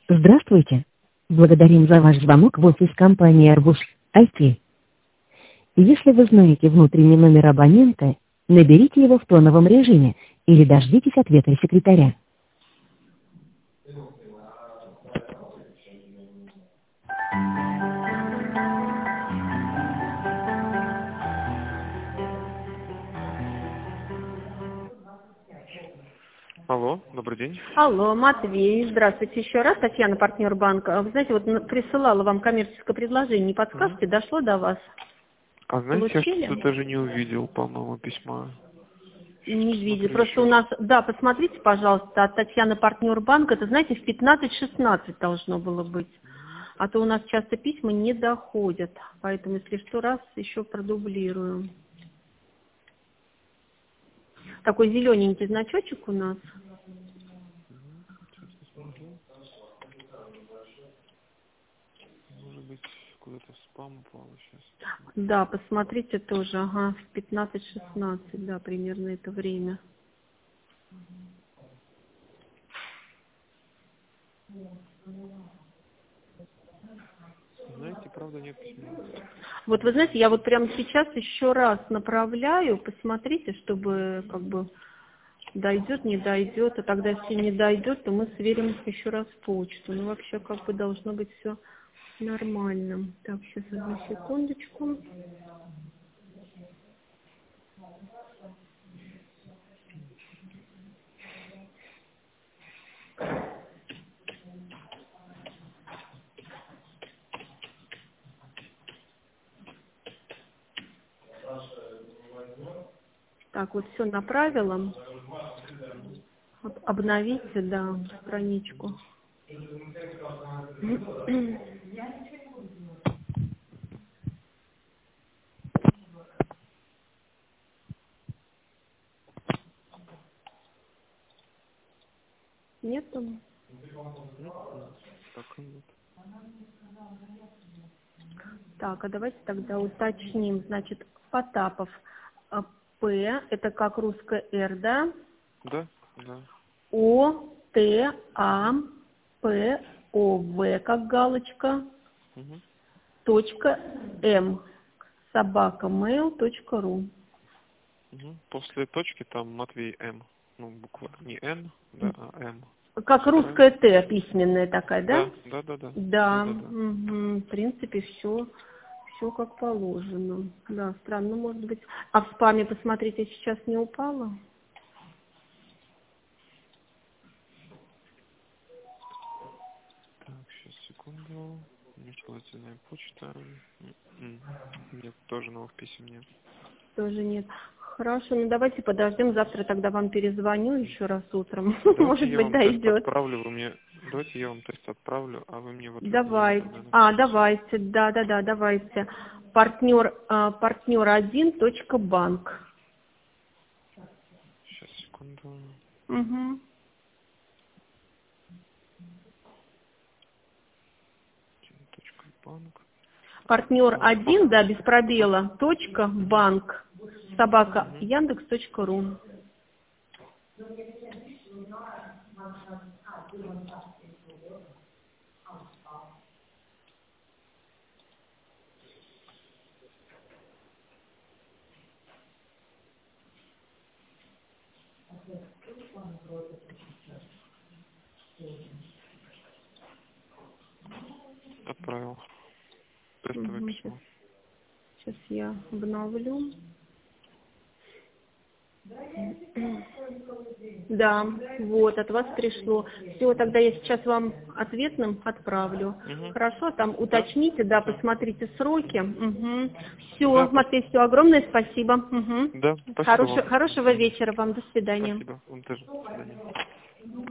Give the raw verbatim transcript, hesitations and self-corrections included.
Здравствуйте. Благодарим за ваш звонок в офис компании Аргус ай ти. Если вы знаете внутренний номер абонента, наберите его в тоновом режиме или дождитесь ответа секретаря. Алло, добрый день. Алло, Матвей, здравствуйте еще раз, Татьяна, партнер банка. Вы знаете, вот н- присылала вам коммерческое предложение, не подскажете, Мгм. дошло до вас? А знаете, я Получили? что-то даже не увидел, по-моему, письма. Сейчас Не видел. посмотрю Просто у еще. нас, да, посмотрите, пожалуйста, от Татьяны, партнер банка, это, знаете, в пятнадцать шестнадцать должно было быть. А то у нас часто письма не доходят, поэтому, если что, раз еще продублирую. Такой зелененький значочек у нас. Сейчас посмотрю. Может быть, куда-то в спам упало сейчас. Да, посмотрите тоже, ага, в пятнадцать шестнадцать, да, примерно это время. Знаете, правда, нет письма. Вот вы знаете, я вот прямо сейчас еще раз направляю, посмотрите, чтобы как бы дойдет, не дойдет, а тогда если не дойдет, то мы сверим еще раз почту. Ну вообще как бы должно быть все нормально. Так, сейчас одну секундочку. Так, вот все направила. Об- Обновите, да, страничку. Нет там? М-м. Так, нет. Так, а давайте тогда уточним. Значит, Потапов. а, П, это как русская Р, да? Да, да. О, Т, А, П, О, В, как галочка, Угу. точка, М, собака, mail точка ру. Угу. После точки там Матвей М. Ну, буква не Н, да, а М. Как Все правильно? русская Т, письменная такая, да? Да, да, да, да. Да, Да, да, да. мгм, в принципе, все, все как положено. Да, странно, может быть. А в спаме, посмотрите, сейчас не упало? Так, сейчас, секунду. Нежелательная почта. М-м. Нет, тоже новых писем нет. Тоже нет. Хорошо, ну давайте подождем, завтра тогда вам перезвоню еще раз утром. Давайте Может я быть, вам тест дойдет. отправлю, вы мне... Давайте я вам тест отправлю, а вы мне в ответ на него Давайте. тогда А, напишите. давайте, да, да, да, давайте. Партнер, а, партнер один точка банк. Сейчас, секунду. Угу. Точка банк. Партнер А, пос... один, да, без Ага. пробела, точка, Угу. банк, собака, Угу. яндекс точка ру. Отправил. Тестовое Угу, сейчас, письмо. сейчас я обновлю. Да, вот, от вас пришло. Все, тогда я сейчас вам ответным отправлю. Угу. Хорошо, там Да? уточните, да, Все. посмотрите сроки. Угу. Да, Все, пос... Матвей, все, огромное спасибо. да, Угу. спасибо Хорошего, вам. До хорошего свидания. вечера вам, до свидания. Спасибо. Вам тоже. До свидания.